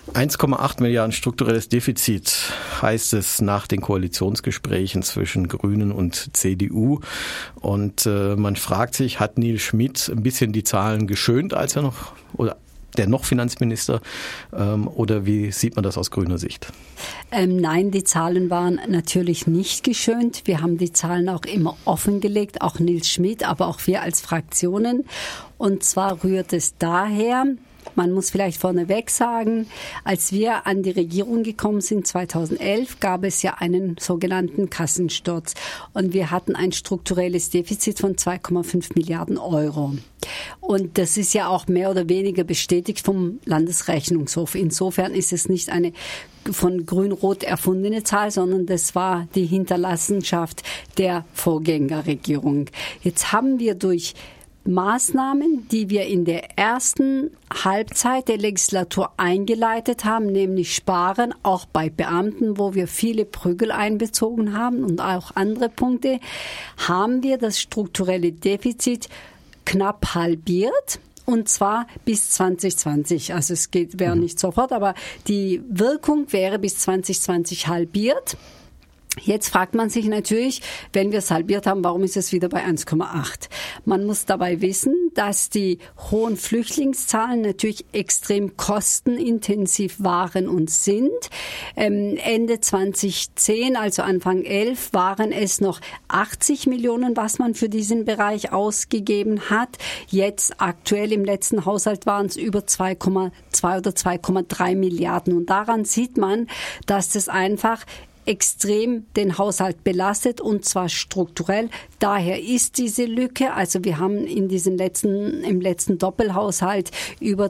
1,8 Milliarden strukturelles Defizit heißt es nach den Koalitionsgesprächen zwischen Grünen und CDU. Und man fragt sich, hat Nils Schmidt ein bisschen die Zahlen geschönt, als er noch, oder der noch Finanzminister, oder wie sieht man das aus grüner Sicht? Nein, die Zahlen waren natürlich nicht geschönt. Wir haben die Zahlen auch immer offengelegt, auch Nils Schmidt, aber auch wir als Fraktionen. Und zwar rührt es daher, man muss vielleicht vorneweg sagen, als wir an die Regierung gekommen sind, 2011, gab es ja einen sogenannten Kassensturz. Und wir hatten ein strukturelles Defizit von 2,5 Milliarden Euro. Und das ist ja auch mehr oder weniger bestätigt vom Landesrechnungshof. Insofern ist es nicht eine von Grün-Rot erfundene Zahl, sondern das war die Hinterlassenschaft der Vorgängerregierung. Jetzt haben wir durch Maßnahmen, die wir in der ersten Halbzeit der Legislatur eingeleitet haben, nämlich Sparen, auch bei Beamten, wo wir viele Prügel einbezogen haben und auch andere Punkte, haben wir das strukturelle Defizit knapp halbiert. Und zwar bis 2020. Also es wäre nicht sofort, aber die Wirkung wäre bis 2020 halbiert. Jetzt fragt man sich natürlich, wenn wir es halbiert haben, warum ist es wieder bei 1,8? Man muss dabei wissen, dass die hohen Flüchtlingszahlen natürlich extrem kostenintensiv waren und sind. Ende 2010, also Anfang 11, waren es noch 80 Millionen, was man für diesen Bereich ausgegeben hat. Jetzt aktuell im letzten Haushalt waren es über 2,2 oder 2,3 Milliarden. Und daran sieht man, dass das einfach extrem den Haushalt belastet und zwar strukturell. Daher ist diese Lücke, also wir haben im letzten Doppelhaushalt über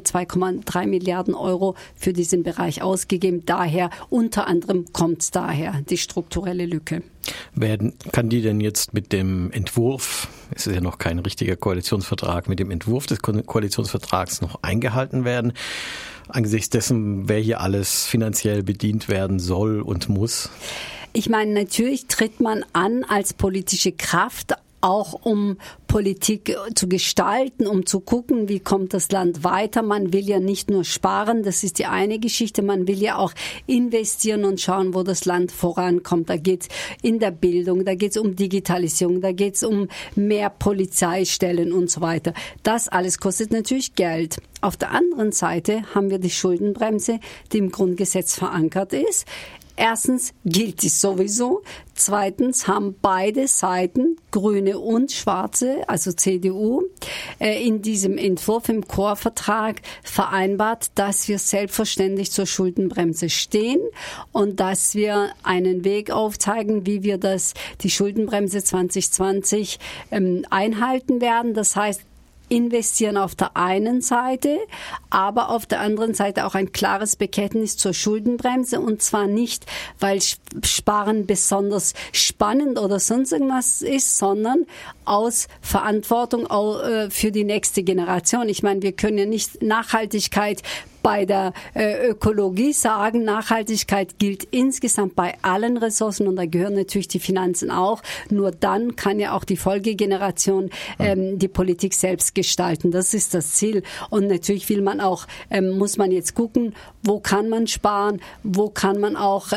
2,3 Milliarden Euro für diesen Bereich ausgegeben. Daher, unter anderem kommt daher die strukturelle Lücke. Kann die denn jetzt mit dem Entwurf, es ist ja noch kein richtiger Koalitionsvertrag, mit dem Entwurf des Koalitionsvertrags noch eingehalten werden? Angesichts dessen, wer hier alles finanziell bedient werden soll und muss? Ich meine, natürlich tritt man an als politische Kraft, auch um Politik zu gestalten, um zu gucken, wie kommt das Land weiter. Man will ja nicht nur sparen, das ist die eine Geschichte, man will ja auch investieren und schauen, wo das Land vorankommt. Da geht es in der Bildung, da geht es um Digitalisierung, da geht es um mehr Polizeistellen und so weiter. Das alles kostet natürlich Geld. Auf der anderen Seite haben wir die Schuldenbremse, die im Grundgesetz verankert ist. Erstens gilt dies sowieso. Zweitens haben beide Seiten, Grüne und Schwarze, also CDU, in diesem Entwurf im Chorvertrag vereinbart, dass wir selbstverständlich zur Schuldenbremse stehen und dass wir einen Weg aufzeigen, wie wir die Schuldenbremse 2020 einhalten werden. Das heißt, investieren auf der einen Seite, aber auf der anderen Seite auch ein klares Bekenntnis zur Schuldenbremse, und zwar nicht, weil Sparen besonders spannend oder sonst irgendwas ist, sondern aus Verantwortung auch für die nächste Generation. Ich meine, wir können ja nicht Nachhaltigkeit bei der Ökologie sagen. Nachhaltigkeit gilt insgesamt bei allen Ressourcen und da gehören natürlich die Finanzen auch. Nur dann kann ja auch die Folgegeneration die Politik selbst gestalten. Das ist das Ziel. Und natürlich muss man jetzt gucken, wo kann man sparen, wo kann man auch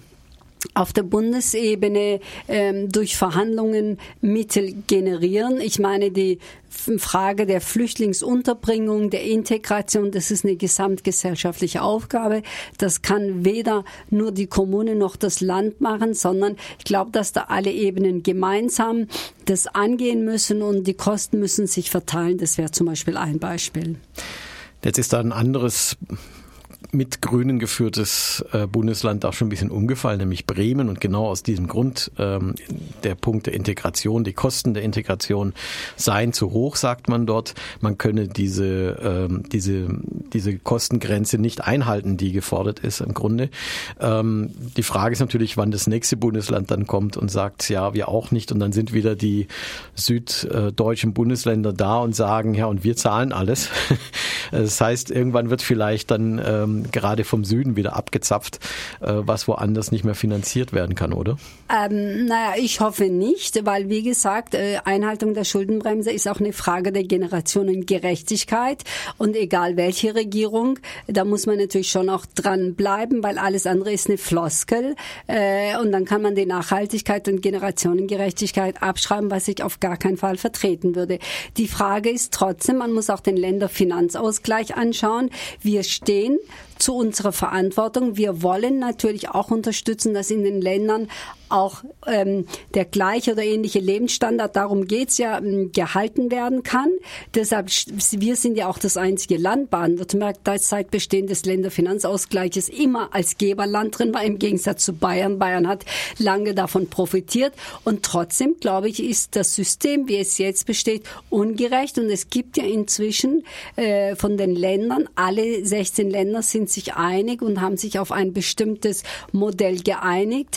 auf der Bundesebene durch Verhandlungen Mittel generieren. Ich meine, die Frage der Flüchtlingsunterbringung, der Integration, das ist eine gesamtgesellschaftliche Aufgabe. Das kann weder nur die Kommune noch das Land machen, sondern ich glaube, dass da alle Ebenen gemeinsam das angehen müssen und die Kosten müssen sich verteilen. Das wäre zum Beispiel ein Beispiel. Jetzt ist da ein anderes mit Grünen geführtes Bundesland auch schon ein bisschen umgefallen, nämlich Bremen. Und genau aus diesem Grund, der Punkt der Integration, die Kosten der Integration seien zu hoch, sagt man dort. Man könne diese Kostengrenze nicht einhalten, die gefordert ist im Grunde. Die Frage ist natürlich, wann das nächste Bundesland dann kommt und sagt, ja, wir auch nicht. Und dann sind wieder die süddeutschen Bundesländer da und sagen, ja, und wir zahlen alles. Das heißt, irgendwann wird vielleicht dann dann gerade vom Süden wieder abgezapft, was woanders nicht mehr finanziert werden kann, oder? Ich hoffe nicht, weil wie gesagt, Einhaltung der Schuldenbremse ist auch eine Frage der Generationengerechtigkeit und egal welche Regierung, da muss man natürlich schon auch dran bleiben, weil alles andere ist eine Floskel und dann kann man die Nachhaltigkeit und Generationengerechtigkeit abschreiben, was ich auf gar keinen Fall vertreten würde. Die Frage ist trotzdem, man muss auch den Länderfinanzausgleich anschauen. Wir stehen zu unserer Verantwortung. Wir wollen natürlich auch unterstützen, dass in den Ländern auch der gleiche oder ähnliche Lebensstandard, darum geht's ja, gehalten werden kann. Deshalb, wir sind ja auch das einzige Land, Baden-Württemberg, das seit Bestehen des Länderfinanzausgleiches immer als Geberland drin war, im Gegensatz zu Bayern. Bayern hat lange davon profitiert und trotzdem, glaube ich, ist das System, wie es jetzt besteht, ungerecht und es gibt ja inzwischen von den Ländern, alle 16 Länder sind sich einig und haben sich auf ein bestimmtes Modell geeinigt,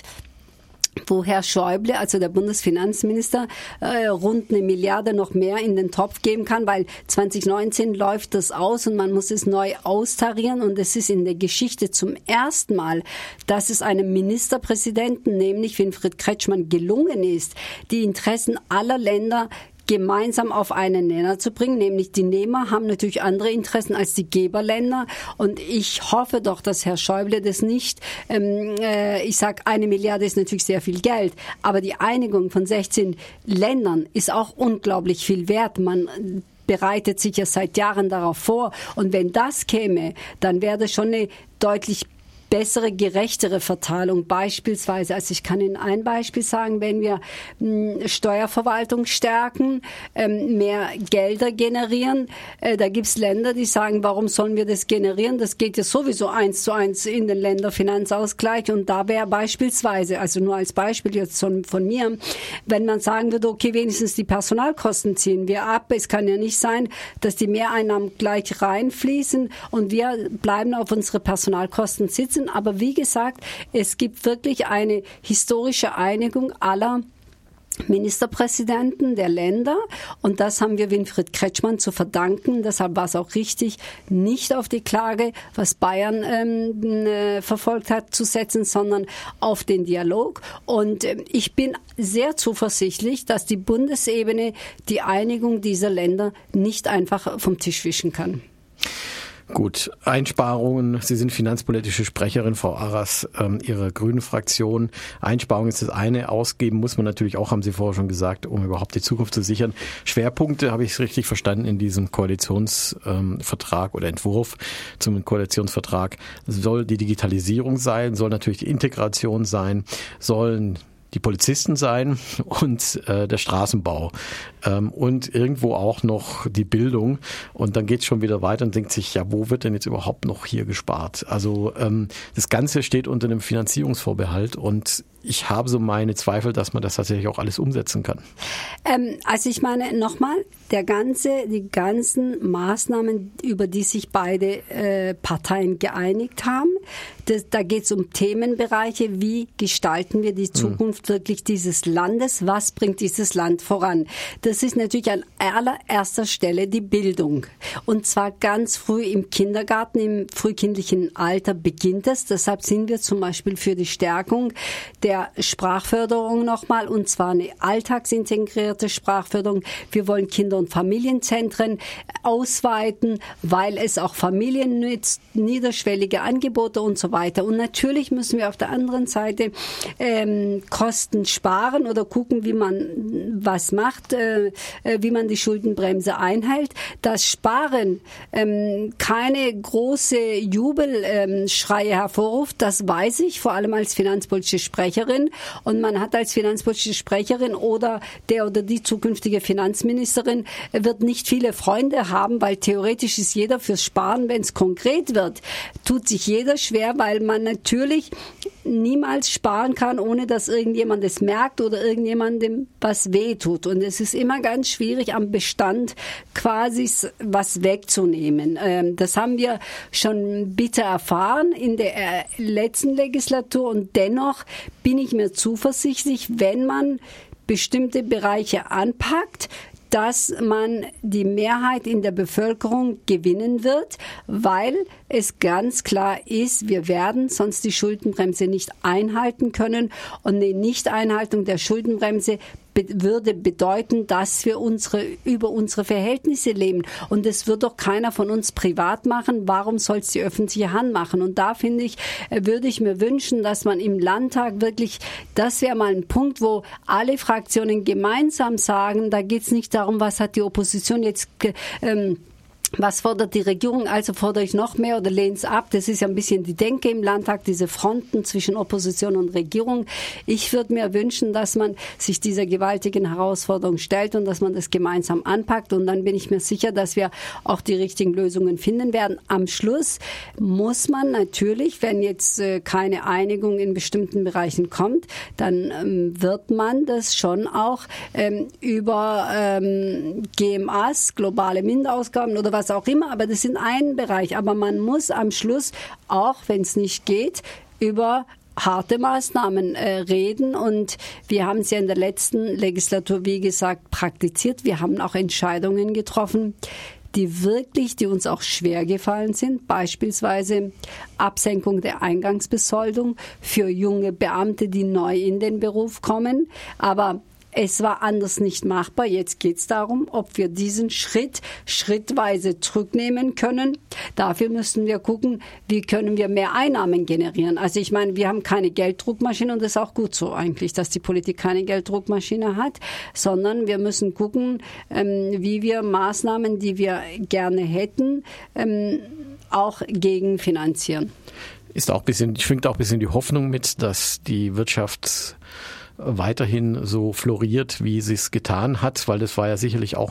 wo Herr Schäuble, also der Bundesfinanzminister, rund 1 Milliarde noch mehr in den Topf geben kann, weil 2019 läuft das aus und man muss es neu austarieren und es ist in der Geschichte zum ersten Mal, dass es einem Ministerpräsidenten, nämlich Winfried Kretschmann, gelungen ist, die Interessen aller Länder gemeinsam auf einen Nenner zu bringen, nämlich die Nehmer haben natürlich andere Interessen als die Geberländer und ich hoffe doch, dass Herr Schäuble das nicht, ich sage, 1 Milliarde ist natürlich sehr viel Geld, aber die Einigung von 16 Ländern ist auch unglaublich viel wert. Man bereitet sich ja seit Jahren darauf vor und wenn das käme, dann wäre das schon eine deutlich bessere, gerechtere Verteilung beispielsweise. Also ich kann Ihnen ein Beispiel sagen, wenn wir Steuerverwaltung stärken, mehr Gelder generieren, da gibt es Länder, die sagen, warum sollen wir das generieren? Das geht ja sowieso 1:1 in den Länderfinanzausgleich und da wäre beispielsweise, also nur als Beispiel jetzt von mir, wenn man sagen würde, okay, wenigstens die Personalkosten ziehen wir ab. Es kann ja nicht sein, dass die Mehreinnahmen gleich reinfließen und wir bleiben auf unsere Personalkosten sitzen. Aber wie gesagt, es gibt wirklich eine historische Einigung aller Ministerpräsidenten der Länder und das haben wir Winfried Kretschmann zu verdanken. Deshalb war es auch richtig, nicht auf die Klage, was Bayern verfolgt hat, zu setzen, sondern auf den Dialog. Und ich bin sehr zuversichtlich, dass die Bundesebene die Einigung dieser Länder nicht einfach vom Tisch wischen kann. Gut, Einsparungen. Sie sind finanzpolitische Sprecherin, Frau Arras, Ihrer grünen Fraktion. Einsparungen ist das eine. Ausgeben muss man natürlich auch, haben Sie vorher schon gesagt, um überhaupt die Zukunft zu sichern. Schwerpunkte, habe ich es richtig verstanden, in diesem Koalitionsvertrag oder Entwurf zum Koalitionsvertrag, soll die Digitalisierung sein, soll natürlich die Integration sein, sollen die Polizisten sein und der Straßenbau und irgendwo auch noch die Bildung und dann geht es schon wieder weiter und denkt sich, ja, wo wird denn jetzt überhaupt noch hier gespart? Also das Ganze steht unter einem Finanzierungsvorbehalt und ich habe so meine Zweifel, dass man das tatsächlich auch alles umsetzen kann. Also ich meine nochmal, die ganzen Maßnahmen, über die sich beide Parteien geeinigt haben, da geht es um Themenbereiche, wie gestalten wir die Zukunft wirklich dieses Landes, was bringt dieses Land voran. Das ist natürlich an allererster Stelle die Bildung und zwar ganz früh im Kindergarten, im frühkindlichen Alter beginnt es. Deshalb sind wir zum Beispiel für die Stärkung der Sprachförderung nochmal und zwar eine alltagsintegrierte Sprachförderung. Wir wollen Kinder- und Familienzentren ausweiten, weil es auch Familien nützt, niederschwellige Angebote und so weiter. Und natürlich müssen wir auf der anderen Seite Kosten sparen oder gucken, wie man was macht, wie man die Schuldenbremse einhält. Das Sparen keine große Jubelschreie hervorruft, das weiß ich, vor allem als finanzpolitische Sprecherin. Und man hat als finanzpolitische Sprecherin oder der oder die zukünftige Finanzministerin wird nicht viele Freunde haben, weil theoretisch ist jeder fürs Sparen. Wenn es konkret wird, tut sich jeder schwer, weil man natürlich niemals sparen kann, ohne dass irgendjemand es merkt oder irgendjemandem was wehtut. Und es ist immer ganz schwierig, am Bestand quasi was wegzunehmen. Das haben wir schon bitter erfahren in der letzten Legislatur und dennoch bin ich mir zuversichtlich, wenn man bestimmte Bereiche anpackt, dass man die Mehrheit in der Bevölkerung gewinnen wird, weil es ganz klar ist, wir werden sonst die Schuldenbremse nicht einhalten können. Und eine Nichteinhaltung der Schuldenbremse würde bedeuten, dass wir über unsere Verhältnisse leben. Und das wird doch keiner von uns privat machen. Warum soll es die öffentliche Hand machen? Und da finde ich, würde ich mir wünschen, dass man im Landtag wirklich, das wäre mal ein Punkt, wo alle Fraktionen gemeinsam sagen, da geht es nicht darum, was hat die Opposition jetzt was fordert die Regierung? Also fordere ich noch mehr oder lehne es ab? Das ist ja ein bisschen die Denke im Landtag, diese Fronten zwischen Opposition und Regierung. Ich würde mir wünschen, dass man sich dieser gewaltigen Herausforderung stellt und dass man das gemeinsam anpackt. Und dann bin ich mir sicher, dass wir auch die richtigen Lösungen finden werden. Am Schluss muss man natürlich, wenn jetzt keine Einigung in bestimmten Bereichen kommt, dann wird man das schon auch über GMAs, globale Minderausgaben oder was auch immer, aber das ist ein Bereich. Aber man muss am Schluss, auch wenn es nicht geht, über harte Maßnahmen reden. Und wir haben es ja in der letzten Legislatur, wie gesagt, praktiziert. Wir haben auch Entscheidungen getroffen, die uns auch schwer gefallen sind. Beispielsweise Absenkung der Eingangsbesoldung für junge Beamte, die neu in den Beruf kommen. Aber es war anders nicht machbar. Jetzt geht es darum, ob wir diesen Schritt schrittweise zurücknehmen können. Dafür müssen wir gucken, wie können wir mehr Einnahmen generieren. Also ich meine, wir haben keine Gelddruckmaschine und das ist auch gut so eigentlich, dass die Politik keine Gelddruckmaschine hat, sondern wir müssen gucken, wie wir Maßnahmen, die wir gerne hätten, auch gegenfinanzieren. Schwingt auch ein bisschen die Hoffnung mit, dass die Wirtschaft weiterhin so floriert, wie sie es getan hat, weil das war ja sicherlich auch